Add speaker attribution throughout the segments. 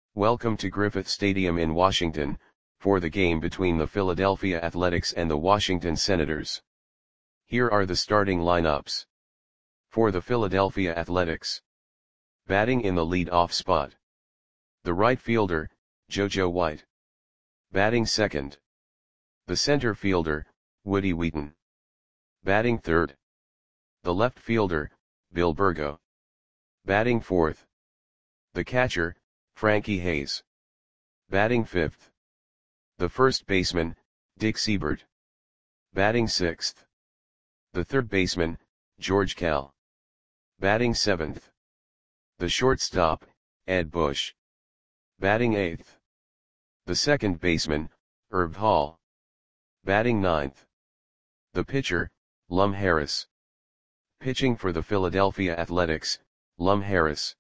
Speaker 1: Welcome to Griffith Stadium in Washington, for the game between the Philadelphia Athletics and the Washington Senators. Here are the starting lineups. For the Philadelphia Athletics. Batting in the lead-off spot. The right fielder, JoJo White. Batting second. The center fielder, Woody Wheaton. Batting third. The left fielder, Bill Burgo. Batting fourth. The catcher, Frankie Hayes. Batting fifth. The first baseman, Dick Seibert. Batting sixth. The third baseman, George Kell. Batting seventh. The shortstop, Ed Bush. Batting eighth. The second baseman, Herb Hall. Batting ninth. The pitcher, Lum Harris. Pitching for the Philadelphia Athletics, Lum Harris.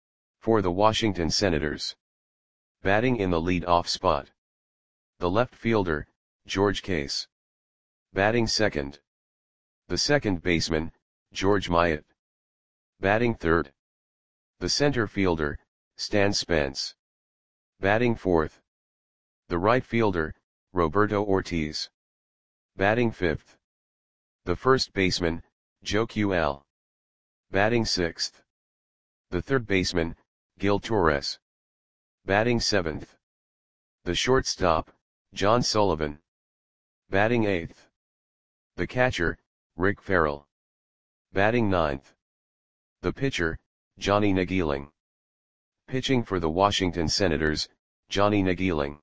Speaker 1: For the Washington Senators. Batting in the lead-off spot. The left fielder, George Case. Batting second. The second baseman, George Myatt. Batting third. The center fielder, Stan Spence. Batting fourth. The right fielder, Roberto Ortiz. Batting fifth. The first baseman, Joe QL. Batting sixth. The third baseman, Gil Torres. Batting seventh. The shortstop, John Sullivan. Batting eighth. The catcher, Rick Farrell. Batting ninth. The pitcher, Johnny Nagiling. Pitching for the Washington Senators, Johnny Nagiling.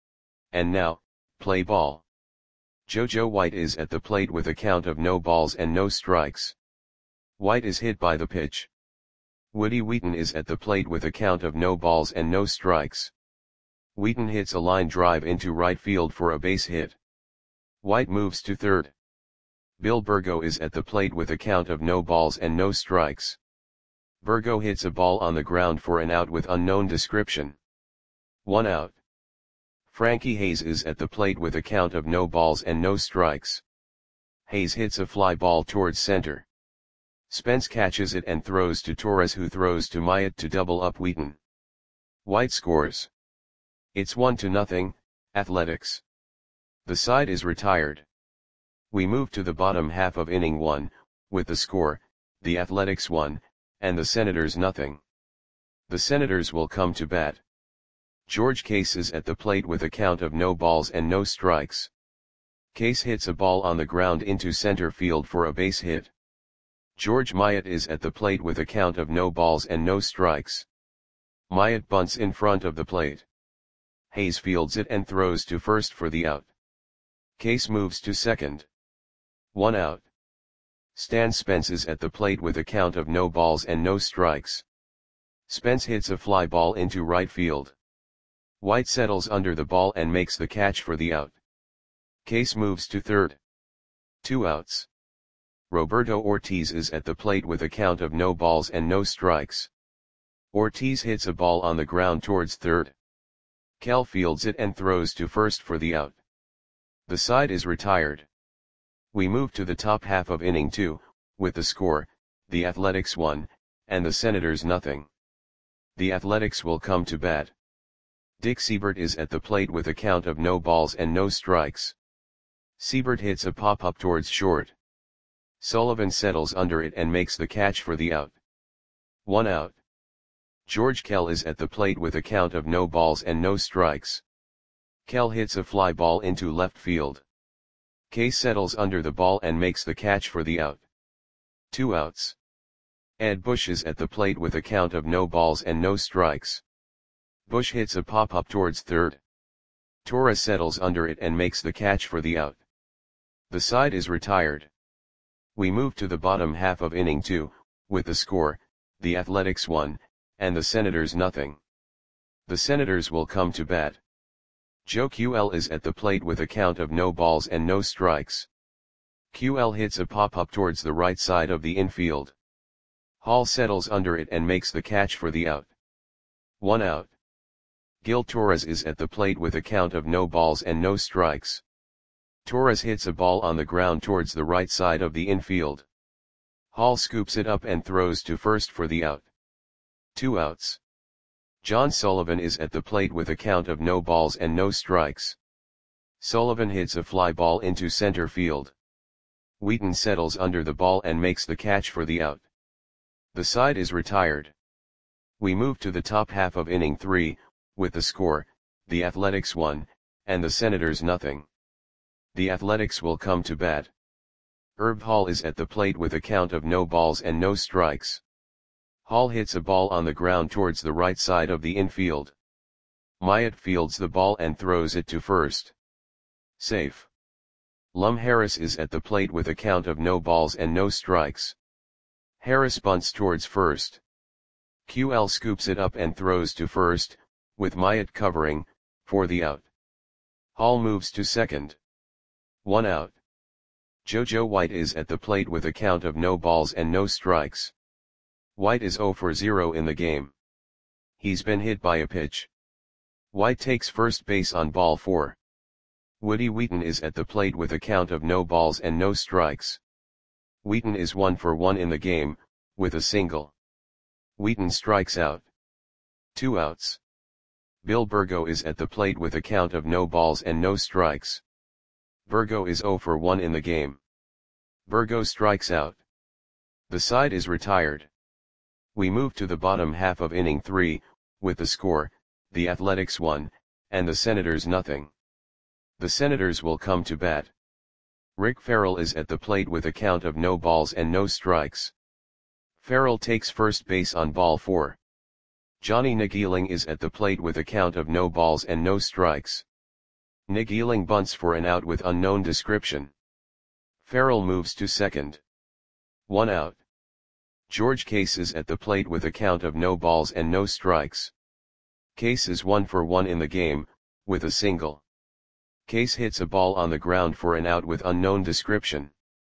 Speaker 1: And now, play ball. JoJo White is at the plate with a count of no balls and no strikes. White is hit by the pitch. Woody Wheaton is at the plate with a count of no balls and no strikes. Wheaton hits a line drive into right field for a base hit. White moves to third. Bill Burgo is at the plate with a count of no balls and no strikes. Burgo hits a ball on the ground for an out with unknown description. 1 out. Frankie Hayes is at the plate with a count of no balls and no strikes. Hayes hits a fly ball towards center. Spence catches it and throws to Torres, who throws to Myatt to double up Wheaton. White scores. It's 1-0, Athletics. The side is retired. We move to the bottom half of inning 1, with the score, the Athletics 1, and the Senators 0. The Senators will come to bat. George Case is at the plate with a count of no balls and no strikes. Case hits a ball on the ground into center field for a base hit. George Myatt is at the plate with a count of no balls and no strikes. Myatt bunts in front of the plate. Hayes fields it and throws to first for the out. Case moves to second. 1 out. Stan Spence is at the plate with a count of no balls and no strikes. Spence hits a fly ball into right field. White settles under the ball and makes the catch for the out. Case moves to third. 2 outs. Roberto Ortiz is at the plate with a count of no balls and no strikes. Ortiz hits a ball on the ground towards third. Kell fields it and throws to first for the out. The side is retired. We move to the top half of inning 2, with the score, the Athletics 1, and the Senators 0. The Athletics will come to bat. Dick Seibert is at the plate with a count of no balls and no strikes. Seibert hits a pop-up towards short. Sullivan settles under it and makes the catch for the out. 1 out. George Kell is at the plate with a count of no balls and no strikes. Kell hits a fly ball into left field. Case settles under the ball and makes the catch for the out. 2 outs. Ed Bush is at the plate with a count of no balls and no strikes. Bush hits a pop-up towards third. Torres settles under it and makes the catch for the out. The side is retired. We move to the bottom half of inning 2, with the score, the Athletics 1, and the Senators 0. The Senators will come to bat. Joe QL is at the plate with a count of no balls and no strikes. QL hits a pop-up towards the right side of the infield. Hall settles under it and makes the catch for the out. 1 out. Gil Torres is at the plate with a count of no balls and no strikes. Torres hits a ball on the ground towards the right side of the infield. Hall scoops it up and throws to first for the out. 2 outs. John Sullivan is at the plate with a count of no balls and no strikes. Sullivan hits a fly ball into center field. Wheaton settles under the ball and makes the catch for the out. The side is retired. We move to the top half of inning 3, with the score, the Athletics 1, and the Senators nothing. The Athletics will come to bat. Herb Hall is at the plate with a count of no balls and no strikes. Hall hits a ball on the ground towards the right side of the infield. Myatt fields the ball and throws it to first. Safe. Lum Harris is at the plate with a count of no balls and no strikes. Harris bunts towards first. QL scoops it up and throws to first, with Myatt covering, for the out. Hall moves to second. 1 out. JoJo White is at the plate with a count of no balls and no strikes. White is 0 for 0 in the game. He's been hit by a pitch. White takes first base on ball 4. Woody Wheaton is at the plate with a count of no balls and no strikes. Wheaton is 1 for 1 in the game, with a single. Wheaton strikes out. 2 outs. Bill Burgo is at the plate with a count of no balls and no strikes. Burgo is 0 for 1 in the game. Burgo strikes out. The side is retired. We move to the bottom half of inning 3, with the score, the Athletics 1, and the Senators nothing. The Senators will come to bat. Rick Farrell is at the plate with a count of no balls and no strikes. Farrell takes first base on ball 4. Johnny Nageeling is at the plate with a count of no balls and no strikes. Nageeling bunts for an out with unknown description. Farrell moves to second. 1 out. George Case is at the plate with a count of no balls and no strikes. Case is 1 for 1 in the game, with a single. Case hits a ball on the ground for an out with unknown description.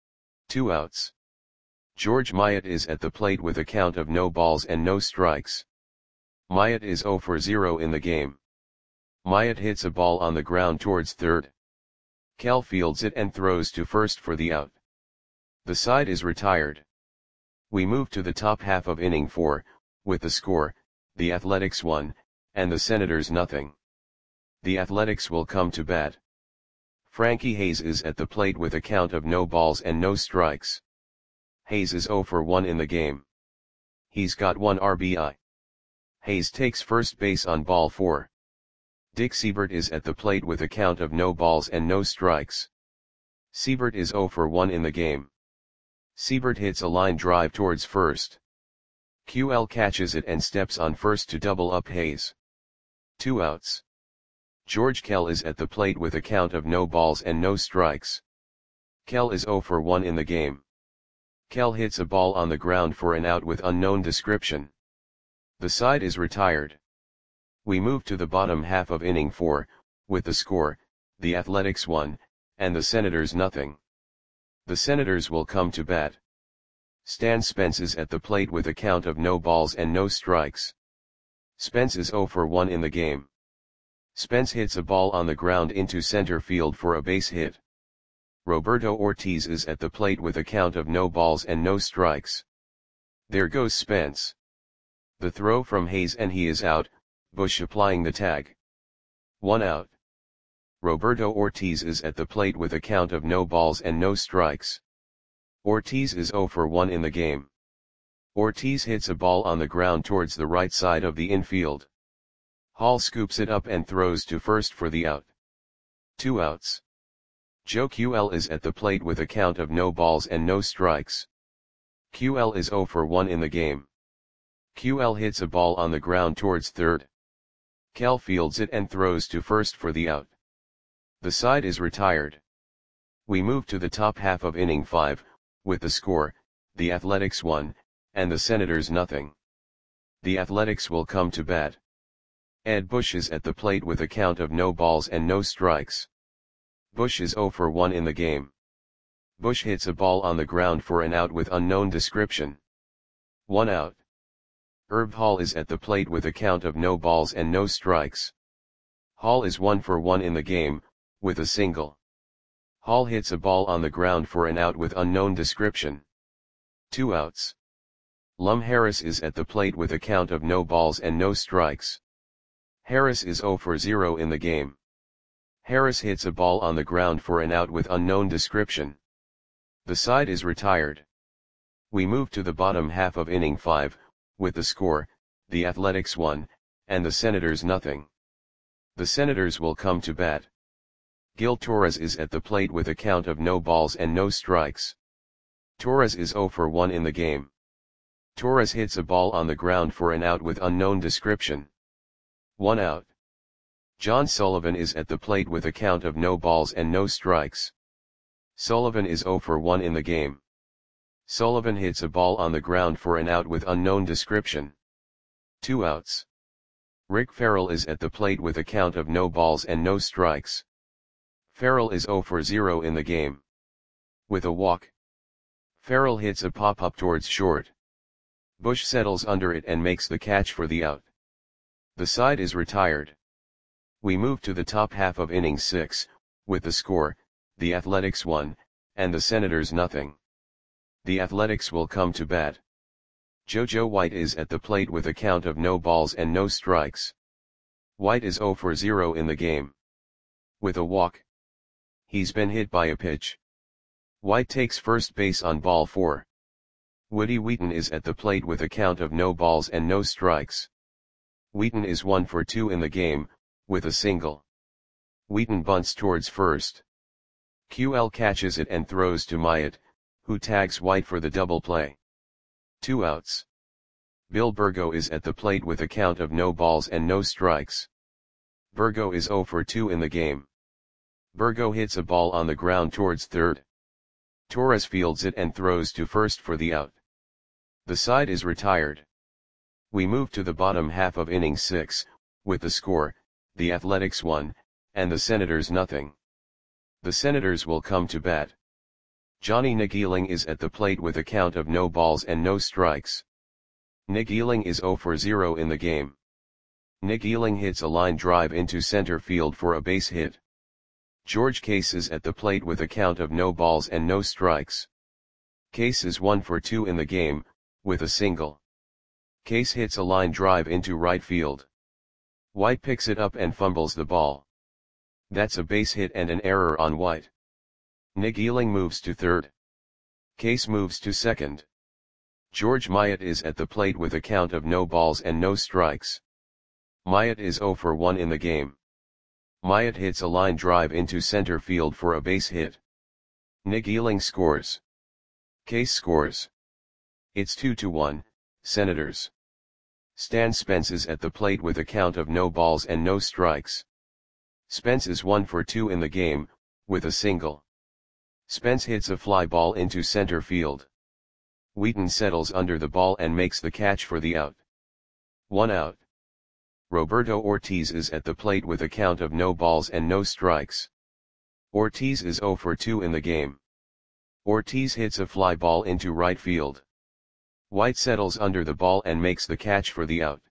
Speaker 1: 2 outs. George Myatt is at the plate with a count of no balls and no strikes. Myatt is 0 for 0 in the game. Myatt hits a ball on the ground towards third. Kell fields it and throws to first for the out. The side is retired. We move to the top half of inning 4, with the score, the Athletics 1, and the Senators nothing. The Athletics will come to bat. Frankie Hayes is at the plate with a count of no balls and no strikes. Hayes is 0 for 1 in the game. He's got 1 RBI. Hayes takes first base on ball 4. Dick Siebert is at the plate with a count of no balls and no strikes. Siebert is 0 for 1 in the game. Siebert hits a line drive towards first. QL catches it and steps on first to double up Hayes. 2 outs. George Kell is at the plate with a count of no balls and no strikes. Kell is 0 for 1 in the game. Kell hits a ball on the ground for an out with unknown description. The side is retired. We move to the bottom half of inning 4, with the score, the Athletics 1, and the Senators nothing. The Senators will come to bat. Stan Spence is at the plate with a count of no balls and no strikes. Spence is 0 for 1 in the game. Spence hits a ball on the ground into center field for a base hit. Roberto Ortiz is at the plate with a count of no balls and no strikes. There goes Spence. The throw from Hayes and he is out, Bush applying the tag. 1 out. Roberto Ortiz is at the plate with a count of no balls and no strikes. Ortiz is 0 for 1 in the game. Ortiz hits a ball on the ground towards the right side of the infield. Hall scoops it up and throws to first for the out. 2 outs. Joe QL is at the plate with a count of no balls and no strikes. QL is 0 for 1 in the game. QL hits a ball on the ground towards third. Kell fields it and throws to first for the out. The side is retired. We move to the top half of inning 5, with the score, the Athletics 1, and the Senators nothing. The Athletics will come to bat. Ed Bush is at the plate with a count of no balls and no strikes. Bush is 0 for 1 in the game. Bush hits a ball on the ground for an out with unknown description. 1 out. Herb Hall is at the plate with a count of no balls and no strikes. Hall is 1 for 1 in the game, with a single. Hall hits a ball on the ground for an out with unknown description. 2 outs. Lum Harris is at the plate with a count of no balls and no strikes. Harris is 0 for 0 in the game. Harris hits a ball on the ground for an out with unknown description. The side is retired. We move to the bottom half of inning 5, with the score, the Athletics 1, and the Senators nothing. The Senators will come to bat. Gil Torres is at the plate with a count of no balls and no strikes. Torres is 0 for 1 in the game. Torres hits a ball on the ground for an out with unknown description. 1 out. John Sullivan is at the plate with a count of no balls and no strikes. Sullivan is 0 for 1 in the game. Sullivan hits a ball on the ground for an out with unknown description. 2 outs. Rick Farrell is at the plate with a count of no balls and no strikes. Farrell is 0 for 0 in the game. With a walk. Farrell hits a pop-up towards short. Bush settles under it and makes the catch for the out. The side is retired. We move to the top half of inning 6, with the score, the Athletics 1, and the Senators nothing. The Athletics will come to bat. JoJo White is at the plate with a count of no balls and no strikes. White is 0 for 0 in the game. With a walk. He's been hit by a pitch. White takes first base on ball 4. Woody Wheaton is at the plate with a count of no balls and no strikes. Wheaton is 1 for 2 in the game, with a single. Wheaton bunts towards first. QL catches it and throws to Myatt, who tags White for the double play. 2 outs. Bill Burgo is at the plate with a count of no balls and no strikes. Burgo is 0 for 2 in the game. Burgo hits a ball on the ground towards third. Torres fields it and throws to first for the out. The side is retired. We move to the bottom half of inning 6, with the score, the Athletics 1, and the Senators nothing. The Senators will come to bat. Johnny Nageeling is at the plate with a count of no balls and no strikes. Nageeling is 0 for 0 in the game. Nageeling hits a line drive into center field for a base hit. George Case is at the plate with a count of no balls and no strikes. Case is 1 for 2 in the game, with a single. Case hits a line drive into right field. White picks it up and fumbles the ball. That's a base hit and an error on White. Nageeling moves to third. Case moves to second. George Myatt is at the plate with a count of no balls and no strikes. Myatt is 0 for 1 in the game. Myatt hits a line drive into center field for a base hit. Nageeling scores. Case scores. It's 2-1, Senators. Stan Spence is at the plate with a count of no balls and no strikes. Spence is 1 for 2 in the game, with a single. Spence hits a fly ball into center field. Wheaton settles under the ball and makes the catch for the out. 1 out. Roberto Ortiz is at the plate with a count of no balls and no strikes. Ortiz is 0 for 2 in the game. Ortiz hits a fly ball into right field. White settles under the ball and makes the catch for the out.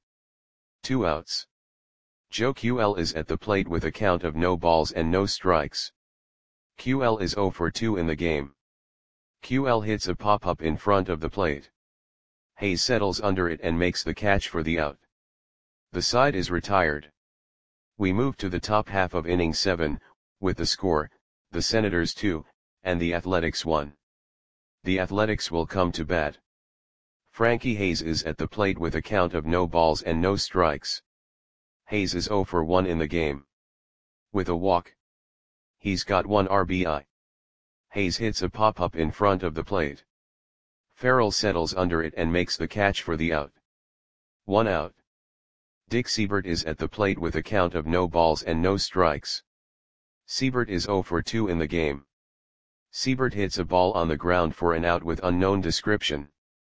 Speaker 1: 2 outs. Joe QL is at the plate with a count of no balls and no strikes. QL is 0 for 2 in the game. QL hits a pop-up in front of the plate. Hayes settles under it and makes the catch for the out. The side is retired. We move to the top half of inning 7, with the score, the Senators 2, and the Athletics 1. The Athletics will come to bat. Frankie Hayes is at the plate with a count of no balls and no strikes. Hayes is 0 for 1 in the game. With a walk. He's got 1 RBI. Hayes hits a pop-up in front of the plate. Farrell settles under it and makes the catch for the out. 1 out. Dick Siebert is at the plate with a count of no balls and no strikes. Siebert is 0 for 2 in the game. Siebert hits a ball on the ground for an out with unknown description.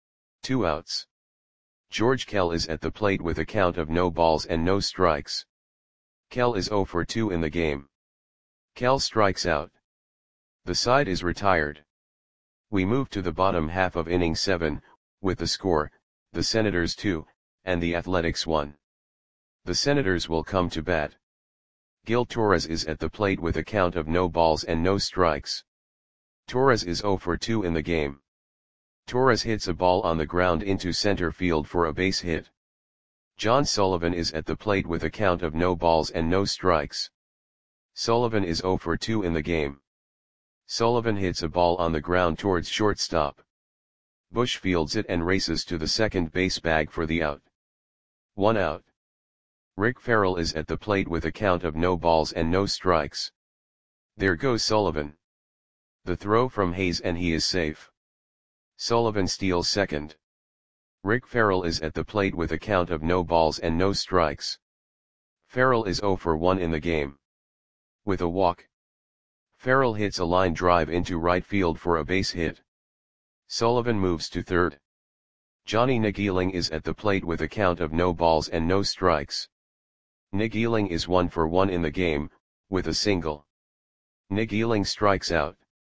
Speaker 1: 2 outs. George Kell is at the plate with a count of no balls and no strikes. Kell is 0 for 2 in the game. Kell strikes out. The side is retired. We move to the bottom half of inning 7, with the score, the Senators 2, and the Athletics 1. The Senators will come to bat. Gil Torres is at the plate with a count of no balls and no strikes. Torres is 0 for 2 in the game. Torres hits a ball on the ground into center field for a base hit. John Sullivan is at the plate with a count of no balls and no strikes. Sullivan is 0 for 2 in the game. Sullivan hits a ball on the ground towards shortstop. Bush fields it and races to the second base bag for the out. 1 out. Rick Farrell is at the plate with a count of no balls and no strikes. There goes Sullivan. The throw from Hayes and he is safe. Sullivan steals second. Rick Farrell is at the plate with a count of no balls and no strikes. Farrell is 0 for 1 in the game. With a walk, Farrell hits a line drive into right field for a base hit. Sullivan moves to third. Johnny Nageeling is at the plate with a count of no balls and no strikes. Nageeling is 1 for 1 in the game, with a single. Nageeling strikes out.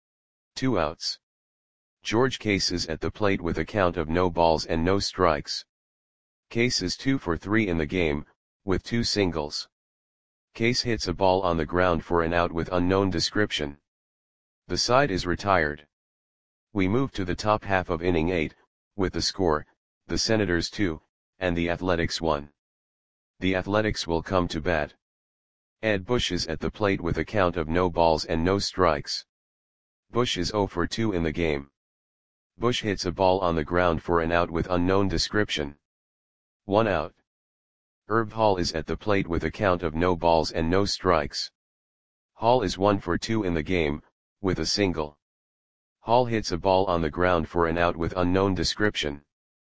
Speaker 1: 2 outs. George Case is at the plate with a count of no balls and no strikes. Case is 2 for 3 in the game, with 2 singles. Case hits a ball on the ground for an out with unknown description. The side is retired. We move to the top half of inning 8, with the score, the Senators 2, and the Athletics 1. The Athletics will come to bat. Ed Bush is at the plate with a count of no balls and no strikes. Bush is 0 for 2 in the game. Bush hits a ball on the ground for an out with unknown description. 1 out. Herb Hall is at the plate with a count of no balls and no strikes. Hall is 1 for 2 in the game, with a single. Hall hits a ball on the ground for an out with unknown description.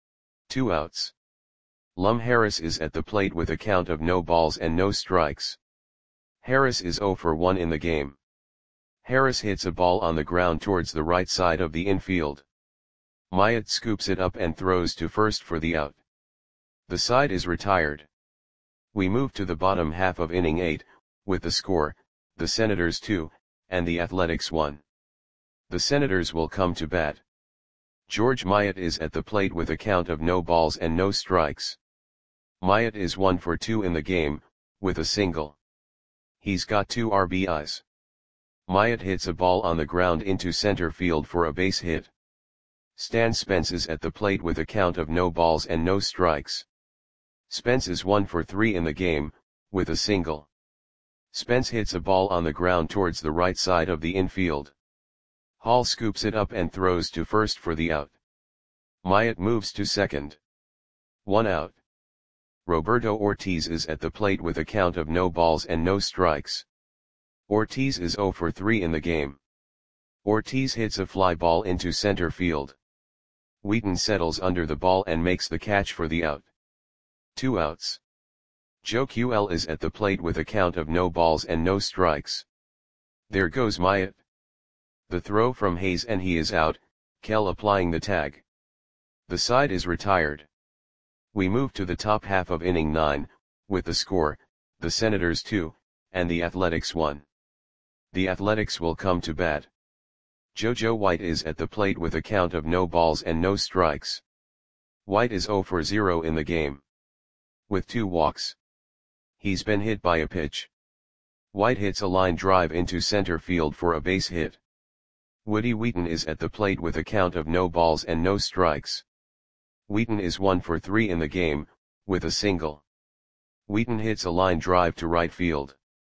Speaker 1: 2 outs. Lum Harris is at the plate with a count of no balls and no strikes. Harris is 0 for 1 in the game. Harris hits a ball on the ground towards the right side of the infield. Myatt scoops it up and throws to first for the out. The side is retired. We move to the bottom half of inning 8, with the score, the Senators 2, and the Athletics 1. The Senators will come to bat. George Myatt is at the plate with a count of no balls and no strikes. Myatt is 1 for 2 in the game, with a single. He's got 2 RBIs. Myatt hits a ball on the ground into center field for a base hit. Stan Spence is at the plate with a count of no balls and no strikes. Spence is 1 for 3 in the game, with a single. Spence hits a ball on the ground towards the right side of the infield. Hall scoops it up and throws to first for the out. Myatt moves to second. 1 out. Roberto Ortiz is at the plate with a count of no balls and no strikes. Ortiz is 0 for 3 in the game. Ortiz hits a fly ball into center field. Wheaton settles under the ball and makes the catch for the out. 2 outs. Joe QL is at the plate with a count of no balls and no strikes. There goes Myatt. The throw from Hayes and he is out, Kell applying the tag. The side is retired. We move to the top half of inning 9, with the score, the Senators 2, and the Athletics 1. The Athletics will come to bat. JoJo White is at the plate with a count of no balls and no strikes. White is 0 for 0 in the game. With 2 walks. He's been hit by a pitch. White hits a line drive into center field for a base hit. Woody Wheaton is at the plate with a count of no balls and no strikes. Wheaton is 1 for 3 in the game, with a single. Wheaton hits a line drive to right field.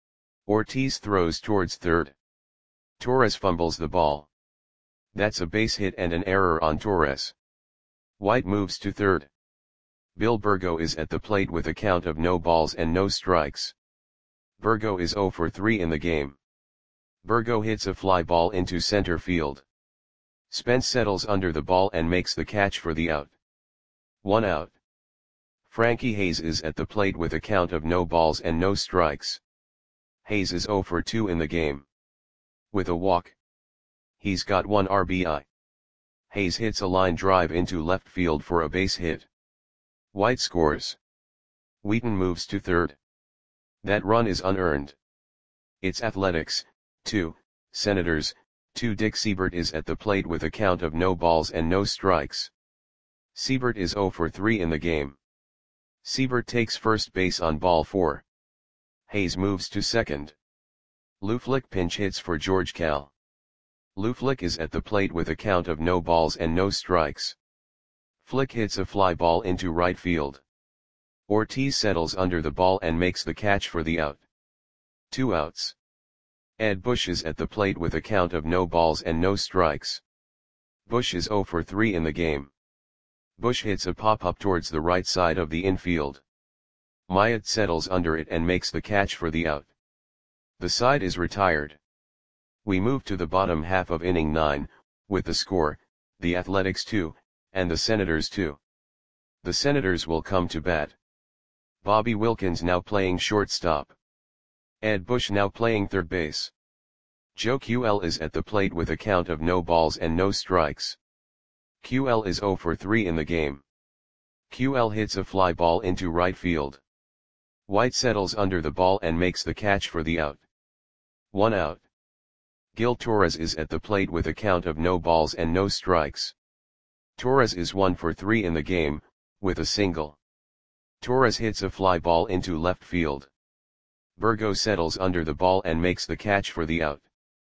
Speaker 1: Ortiz throws towards third. Torres fumbles the ball. That's a base hit and an error on Torres. White moves to third. Bill Burgo is at the plate with a count of no balls and no strikes. Burgo is 0 for 3 in the game. Burgo hits a fly ball into center field. Spence settles under the ball and makes the catch for the out. 1 out. Frankie Hayes is at the plate with a count of no balls and no strikes. Hayes is 0 for 2 in the game. With a walk. He's got 1 RBI. Hayes hits a line drive into left field for a base hit. White scores. Wheaton moves to third. That run is unearned. It's Athletics, 2, Senators, 2. Dick Seibert is at the plate with a count of no balls and no strikes. Seibert is 0 for 3 in the game. Seibert takes first base on ball 4. Hayes moves to second. Lou Flick pinch hits for George Kell. Lou Flick is at the plate with a count of no balls and no strikes. Flick hits a fly ball into right field. Ortiz settles under the ball and makes the catch for the out. 2 outs. Ed Bush is at the plate with a count of no balls and no strikes. Bush is 0 for 3 in the game. Bush hits a pop-up towards the right side of the infield. Myatt settles under it and makes the catch for the out. The side is retired. We move to the bottom half of inning 9, with the score, the Athletics 2, and the Senators 2. The Senators will come to bat. Bobby Wilkins now playing shortstop. Ed Bush now playing third base. Joe QL is at the plate with a count of no balls and no strikes. QL is 0 for 3 in the game. QL hits a fly ball into right field. White settles under the ball and makes the catch for the out. 1 out. Gil Torres is at the plate with a count of no balls and no strikes. Torres is 1 for 3 in the game, with a single. Torres hits a fly ball into left field. Burgo settles under the ball and makes the catch for the out.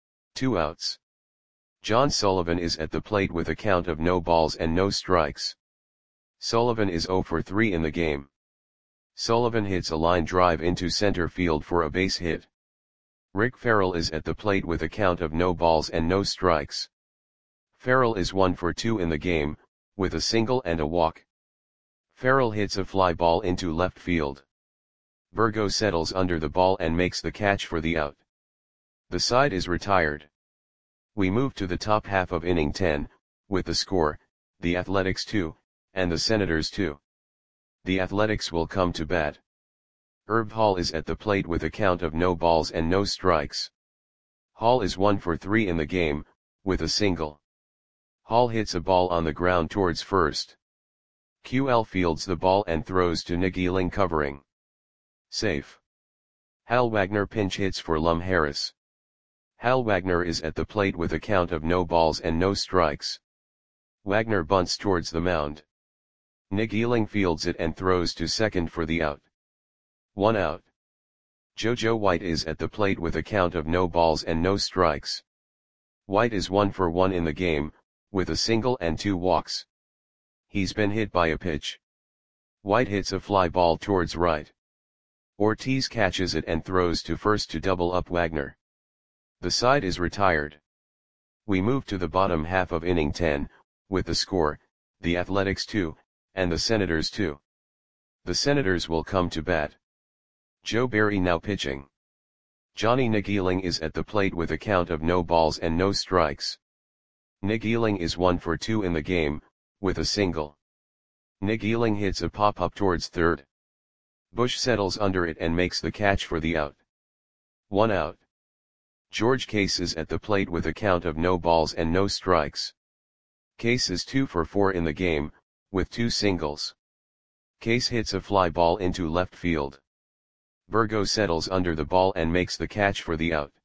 Speaker 1: 2 outs. John Sullivan is at the plate with a count of no balls and no strikes. Sullivan is 0 for 3 in the game. Sullivan hits a line drive into center field for a base hit. Rick Farrell is at the plate with a count of no balls and no strikes. Farrell is 1 for 2 in the game, with a single and a walk. Farrell hits a fly ball into left field. Burgo settles under the ball and makes the catch for the out. The side is retired. We move to the top half of inning 10, with the score, the Athletics 2, and the Senators 2. The Athletics will come to bat. Herb Hall is at the plate with a count of no balls and no strikes. Hall is 1 for 3 in the game, with a single. Hall hits a ball on the ground towards first. QL fields the ball and throws to Nick Ealing covering. Safe. Hal Wagner pinch hits for Lum Harris. Hal Wagner is at the plate with a count of no balls and no strikes. Wagner bunts towards the mound. Nick Ealing fields it and throws to second for the out. 1 out. JoJo White is at the plate with a count of no balls and no strikes. White is 1 for 1 in the game, with a single and 2 walks. He's been hit by a pitch. White hits a fly ball towards right. Ortiz catches it and throws to first to double up Wagner. The side is retired. We move to the bottom half of inning 10, with the score, the Athletics 2, and the Senators 2. The Senators will come to bat. Joe Barry now pitching. Johnny Nick Ealing is at the plate with a count of no balls and no strikes. Nick Ealing is 1 for 2 in the game, with a single. Nick Ealing hits a pop-up towards third. Bush settles under it and makes the catch for the out. 1 out. George Case is at the plate with a count of no balls and no strikes. Case is 2 for 4 in the game, with 2 singles. Case hits a fly ball into left field. Burgo settles under the ball and makes the catch for the out.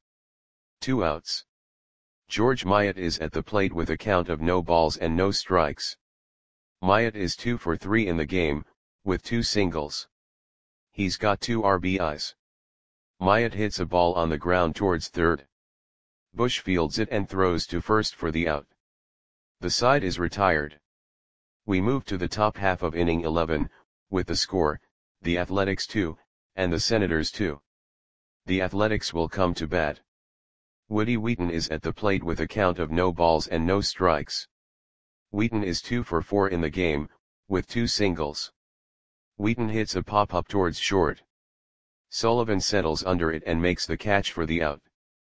Speaker 1: 2 outs. George Myatt is at the plate with a count of no balls and no strikes. Myatt is 2 for 3 in the game, with 2 singles. He's got 2 RBIs. Myatt hits a ball on the ground towards third. Bush fields it and throws to first for the out. The side is retired. We move to the top half of inning 11, with the score, the Athletics 2, and the Senators 2. The Athletics will come to bat. Woody Wheaton is at the plate with a count of no balls and no strikes. Wheaton is 2 for 4 in the game, with 2 singles. Wheaton hits a pop-up towards short. Sullivan settles under it and makes the catch for the out.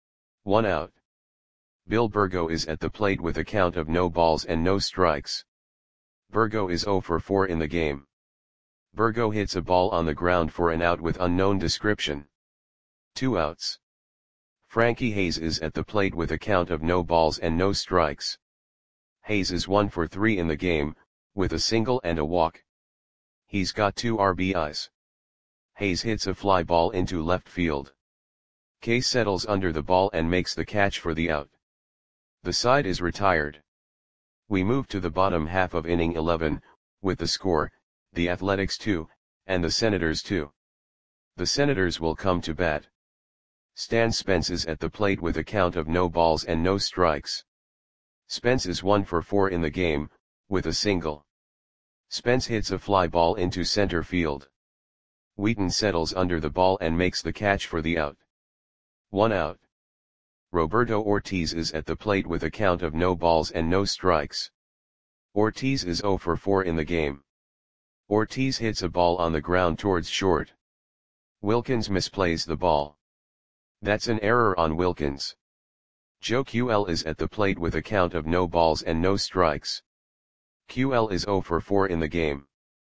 Speaker 1: 1 out. Bill Burgo is at the plate with a count of no balls and no strikes. Burgo is 0 for 4 in the game. Burgo hits a ball on the ground for an out with unknown description. 2 outs. Frankie Hayes is at the plate with a count of no balls and no strikes. Hayes is 1 for 3 in the game, with a single and a walk. He's got 2 RBIs. Hayes hits a fly ball into left field. Case settles under the ball and makes the catch for the out. The side is retired. We move to the bottom half of inning 11, with the score, the Athletics 2, and the Senators 2. The Senators will come to bat. Stan Spence is at the plate with a count of no balls and no strikes. Spence is 1 for 4 in the game, with a single. Spence hits a fly ball into center field. Wheaton settles under the ball and makes the catch for the out. 1 out. Roberto Ortiz is at the plate with a count of no balls and no strikes. Ortiz is 0 for 4 in the game. Ortiz hits a ball on the ground towards short. Wilkins misplays the ball. That's an error on Wilkins. Joe QL is at the plate with a count of no balls and no strikes. QL is 0 for 4 in the game.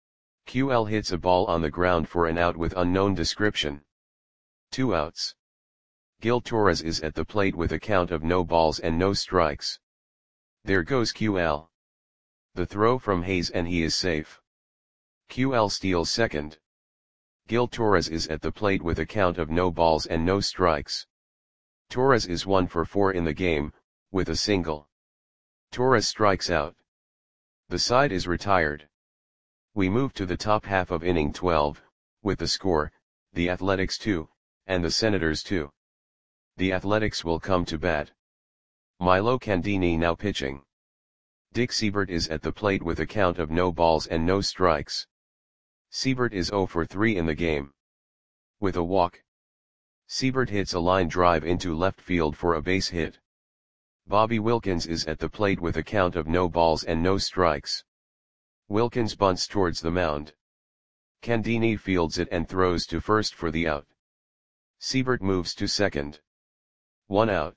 Speaker 1: QL hits a ball on the ground for an out with unknown description. 2 outs. Gil Torres is at the plate with a count of no balls and no strikes. There goes QL. The throw from Hayes and he is safe. QL steals second. Gil Torres is at the plate with a count of no balls and no strikes. Torres is 1 for 4 in the game, with a single. Torres strikes out. The side is retired. We move to the top half of inning 12, with the score, the Athletics 2, and the Senators 2. The Athletics will come to bat. Milo Candini now pitching. Dick Seibert is at the plate with a count of no balls and no strikes. Seibert is 0 for 3 in the game. With a walk. Seibert hits a line drive into left field for a base hit. Bobby Wilkins is at the plate with a count of no balls and no strikes. Wilkins bunts towards the mound. Candini fields it and throws to first for the out. Seibert moves to second. 1 out.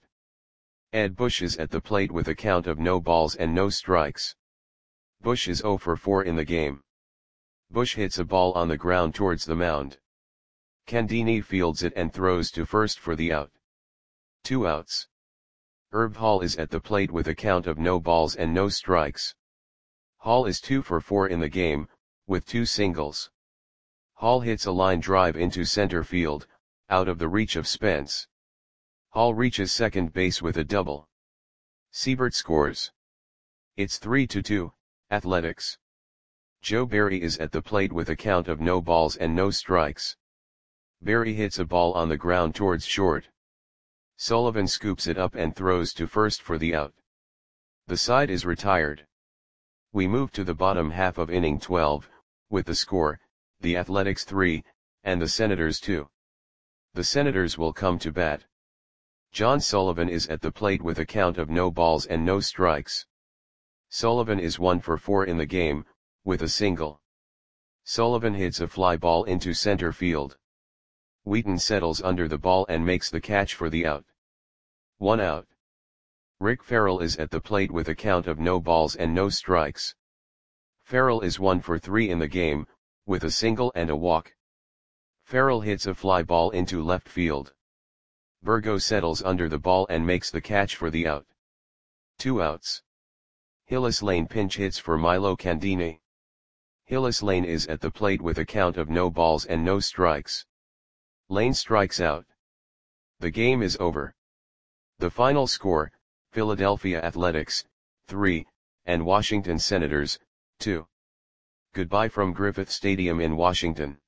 Speaker 1: Ed Bush is at the plate with a count of no balls and no strikes. Bush is 0 for 4 in the game. Bush hits a ball on the ground towards the mound. Candini fields it and throws to first for the out. 2 outs. Herb Hall is at the plate with a count of no balls and no strikes. Hall is 2 for 4 in the game, with 2 singles. Hall hits a line drive into center field, out of the reach of Spence. Hall reaches second base with a double. Seibert scores. It's 3-2, Athletics. Joe Barry is at the plate with a count of no balls and no strikes. Barry hits a ball on the ground towards short. Sullivan scoops it up and throws to first for the out. The side is retired. We move to the bottom half of inning 12, with the score, the Athletics 3, and the Senators 2. The Senators will come to bat. John Sullivan is at the plate with a count of no balls and no strikes. Sullivan is 1 for 4 in the game, with a single. Sullivan hits a fly ball into center field. Wheaton settles under the ball and makes the catch for the out. 1 out. Rick Farrell is at the plate with a count of no balls and no strikes. Farrell is 1 for 3 in the game, with a single and a walk. Farrell hits a fly ball into left field. Burgo settles under the ball and makes the catch for the out. 2 outs. Hillis Lane pinch hits for Milo Candini. Hillis Lane is at the plate with a count of no balls and no strikes. Lane strikes out. The game is over. The final score, Philadelphia Athletics, 3, and Washington Senators, 2. Goodbye from Griffith Stadium in Washington.